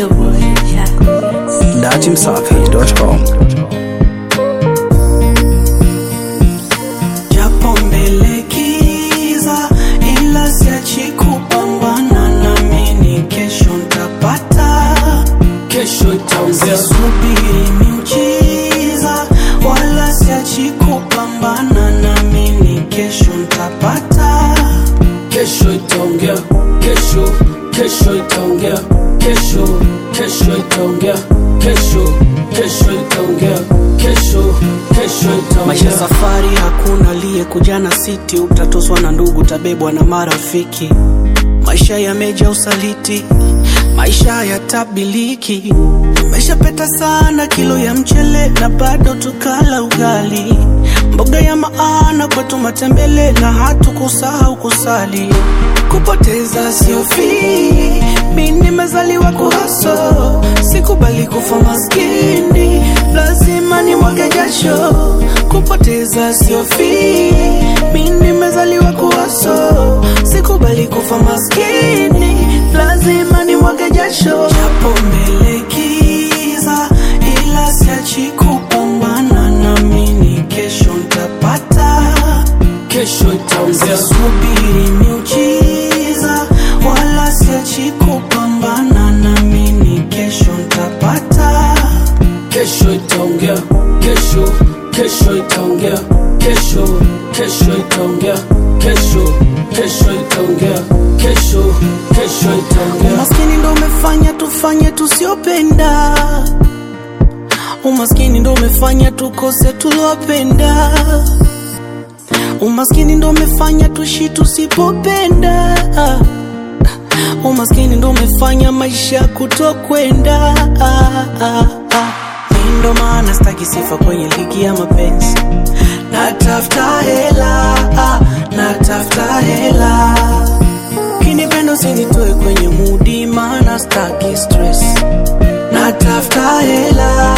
your boy, Jack. DajimSafi.com. Japo mbele kiza ila siachi kupambana naamini kesho ntapata. Kesho itaongea. Subiri miujiza wala siachi kupambana naamini kesho ntapata. Kesho itaongea. Kesho itaongea. Kesho itaongea. Kesho itaongea. Kesho itaongea. Maisha safari, hakuna aliyekuja na siti. Utatoswa na ndugu, tabebwa na marafiki. Maisha yameja usaliti, maisha yatabiliki. Tumeshapeta sana kilo ya mchele na bado tukala ugali. Mboga ya maana kwetu matembele na hatukusahau kusali. Kupoteza sio free, mimi nimezaliwa kuhaso. Sikubali kufa maskini, lazima nimwage jasho. Kupoteza sio free, mimi nimezaliwa kuhaso. Sikubali kufa maskini, lazima nimwage jasho. Japo mbele kiza ila siachi kupambana naamini kesho ntapata. Kesho itaongea. Subiri miujiza wala siachi kupambana naamini kesho ntapata. Kesho itaongea. Kesho itaongea. Kesho itaongea. Kesho itaongea. Kesho itaongea. Umaskini ndo umefanya tufanye tusiopenda. Umaskini ndo umefanya tukose tulopenda. Umaskini ndo umefanya tuishi tusipopenda. Umaskini ndo umefanya maisha kutokwenda. Ndo maana sitaki sifa kwenye ligi ya mapenzi. Natafuta hela. Kinipendo sinitoe kwenye moodi, maana sitaki stress. Natafuta hela.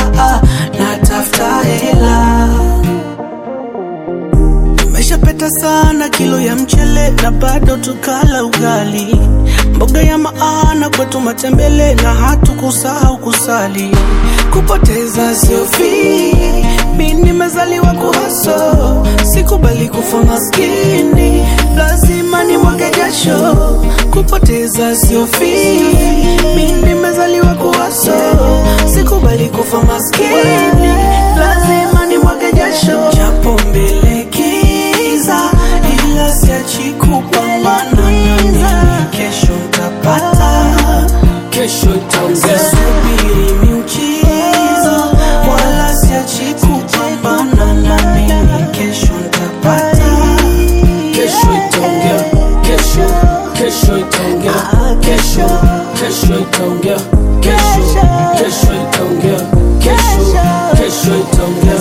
Tumeshapeta sana kilo ya mchele na bado tukala ugali. Mboga ya maana kwetu matembele na hatukusahau kusali. Kupoteza sio free, mimi nimezaliwa kuhaso. Sikubali kufa maskini, lazima nimwage jasho. Kupoteza sio free, mimi nimezaliwa kuhaso. Sikubali kufa maskini, lazima nimwage jasho. Japo mbele kiza ila siachi kupambana naamini kesho ntapata. Kesho itaongea. Subiri miujiza wala siachi kupambana naamini kesho ntapata. Kesho itaongea. Kesho itaongea. Kesho itaongea. Kesho itaongea. Kesho itaongea.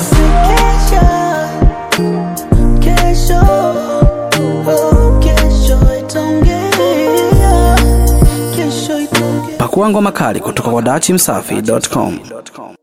Pakua ngoma kali kutoka kwa DajimSafi.com.